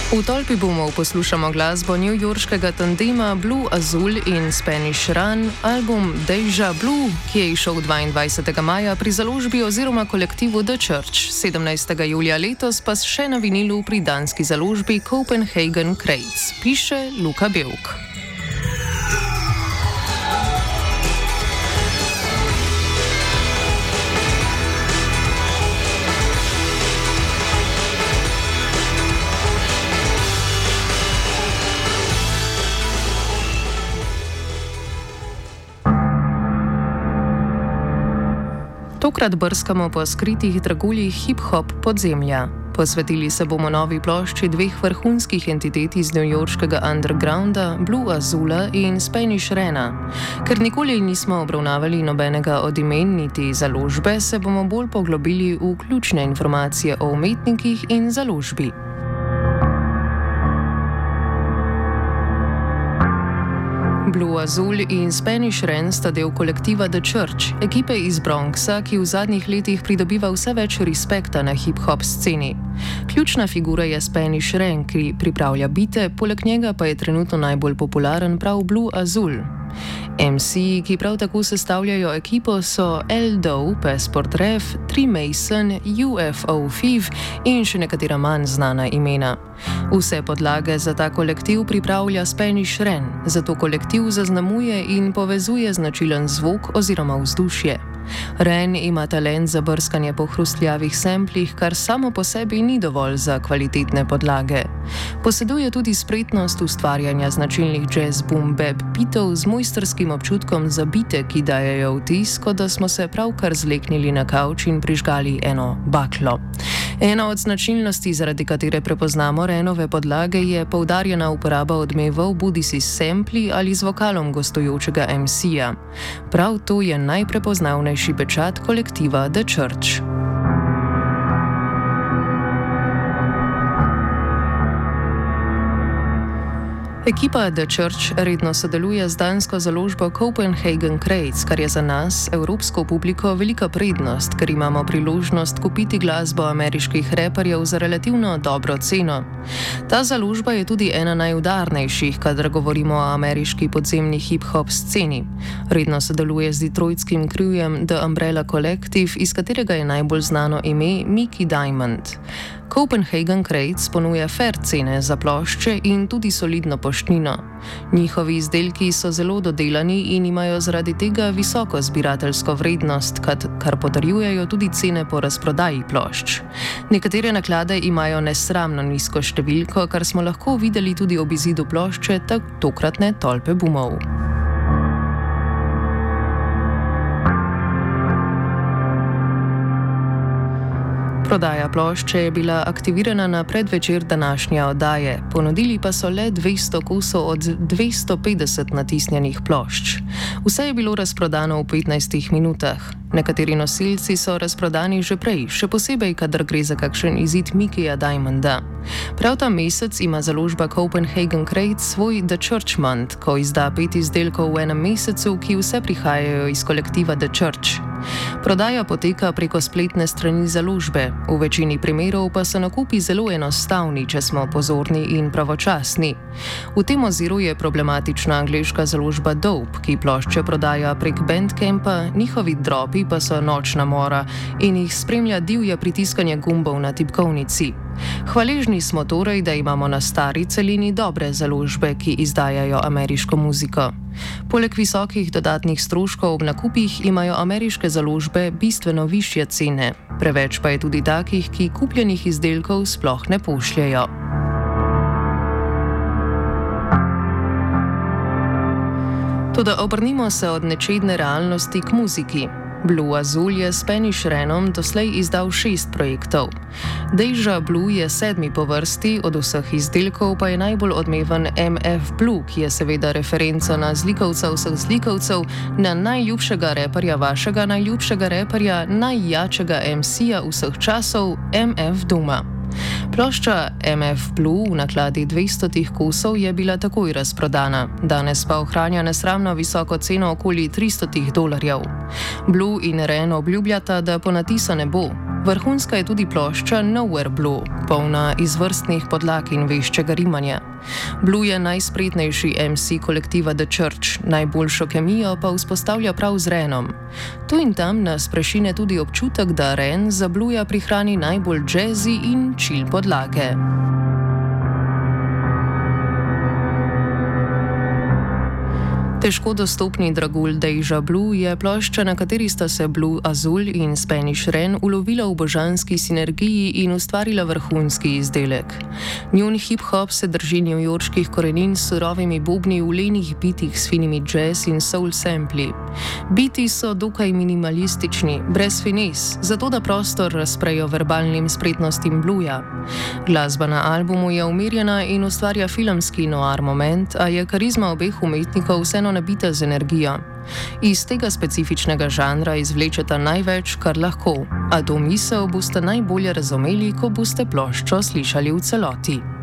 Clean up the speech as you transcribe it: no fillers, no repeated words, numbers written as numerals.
V tolpi bomo poslušamo glasbo newyorškega tandema Blue Azul in Spanish Run, album Deja Blue, ki je izšel 22. maja pri založbi oziroma kolektivu The Church, 17. julija letos pa še na vinilu pri danski založbi Copenhagen Crates, piše Luka Belk. Tokrat brskamo po skritih draguljih hip-hop podzemlja. Posvetili se bomo novi plošči dveh vrhunskih entitet iz newyorškega undergrounda, Blue Azula in Spanish Rena. Ker nikoli nismo obravnavali nobenega od imen niti založbe, se bomo bolj poglobili v ključne informacije o umetnikih in založbi. Blue Azul in Spanish Ren sta del kolektiva The Church, ekipe iz Bronxa, ki v zadnjih letih pridobiva vse več respekta na hip-hop sceni. Ključna figura je Spanish Ren, ki pripravlja bite, poleg njega pa je trenutno najbolj popularen prav Blue Azul. MC, ki prav tako sestavljajo ekipo, so L. Doe, Passport Ref, Tri Mason, UFO Fiv in še nekatera manj znana imena. Vse podlage za ta kolektiv pripravlja Spanish Ren, zato kolektiv zaznamuje in povezuje značilen zvok oziroma vzdušje. Ren ima talent za brskanje po hrustljavih samplih, kar samo po sebi ni dovolj za kvalitetne podlage. Poseduje tudi spretnost ustvarjanja značilnih jazz boom bap bitov z mojstrskim občutkom za bite, ki dajejo vtis, kot da smo se pravkar zleknili na kavč in prižgali eno baklo. Ena od značilnosti, zaradi katere prepoznamo Renove podlage, je poudarjena uporaba odmevov bodisi s sampli ali z vokalom gostujočega MC-ja. Prav to je najprepoznavnejši pečat kolektiva The Church. Ekipa The Church redno sodeluje z dansko založbo Copenhagen Crates, kar je za nas, evropsko publiko, velika prednost, ker imamo priložnost kupiti glasbo ameriških reperjev za relativno dobro ceno. Ta založba je tudi ena najudarnejših, kadar govorimo o ameriški podzemni hip-hop sceni. Redno sodeluje z detroitskim krivjem The Umbrella Collective, iz katerega je najbolj znano ime Mickey Diamond. Copenhagen Crates ponuja fair cene za plošče in tudi solidno poštnino. Njihovi izdelki so zelo dodelani in imajo zaradi tega visoko zbirateljsko vrednost, kar potrjujejo tudi cene po razprodaji plošč. Nekatere naklade imajo nesramno nizko številko, kar smo lahko videli tudi ob izidu plošče tokratne tolpe bumov. Prodaja plošče je bila aktivirana na predvečer današnje oddaje, ponudili pa so le 200 kosov od 250 natisnjenih plošč. Vse je bilo razprodano v 15 minutah. Nekateri nosilci so razprodani že prej, še posebej, kadar gre za kakšen izid Mickeyja Diamonda. Prav ta mesec ima založba Copenhagen Crates svoj The Church Month, ko izda 5 izdelkov v enem mesecu, ki vse prihajajo iz kolektiva The Church. Prodaja poteka preko spletne strani založbe, v večini primerov pa so nakupi zelo enostavni, če smo pozorni in pravočasni. V tem oziru je problematična angleška založba Dope, ki plošče prodaja prek Bandcampa, njihovi dropi pa so nočna mora in jih spremlja divje pritiskanje gumbov na tipkovnici. Hvaležni smo torej, da imamo na stari celini dobre založbe, ki izdajajo ameriško muziko. Poleg visokih dodatnih stroškov ob nakupih imajo ameriške založbe bistveno višje cene, preveč pa je tudi takih, ki kupljenih izdelkov sploh ne pošljejo. Toda obrnimo se od nečedne realnosti k muziki. Blue Azul je s Spanish Renom doslej izdal 6 projektov. Deja Blue je 7. po vrsti, od vseh izdelkov pa je najbolj odmeven MF Blue, ki je seveda referenca na zlikovca vseh zlikovcev, na najljubšega reperja vašega najljubšega reperja, najjačega MC-ja vseh časov, MF Dooma. Plošča MF Blue v nakladi 200 kosov je bila takoj razprodana, danes pa ohranja nesramno visoko ceno okoli $300. Blue in Ren obljubljata, da ponatisa ne bo. Vrhunska je tudi plošča Nowhere Blue, polna izvrstnih podlag in veščega rimanja. Blue je najspretnejši MC kolektiva The Church, najboljšo kemijo pa vzpostavlja prav z Renom. Tu in tam nas prešine tudi občutek, da Ren za Blueja prihrani najbolj jazzy in chill podlage. Težko dostopni dragulj Deja Blue je plošča, na kateri sta se Blue Azul in Spanish Ren ulovila v božanski sinergiji in ustvarila vrhunski izdelek. Njun hip-hop se drži newyorških korenin s surovimi bobni v lenih bitih s finimi jazz in soul sampli. Biti so dokaj minimalistični, brez fines, zato da prostor razprejo verbalnim spretnostim Blueja. Glasba na albumu je umirjena in ustvarja filmski noir moment, a je karizma obeh umetnikov vseeno nabita z energijo. Iz tega specifičnega žanra izvlečeta največ, kar lahko, a to misel boste najbolje razumeli, ko boste ploščo slišali v celoti.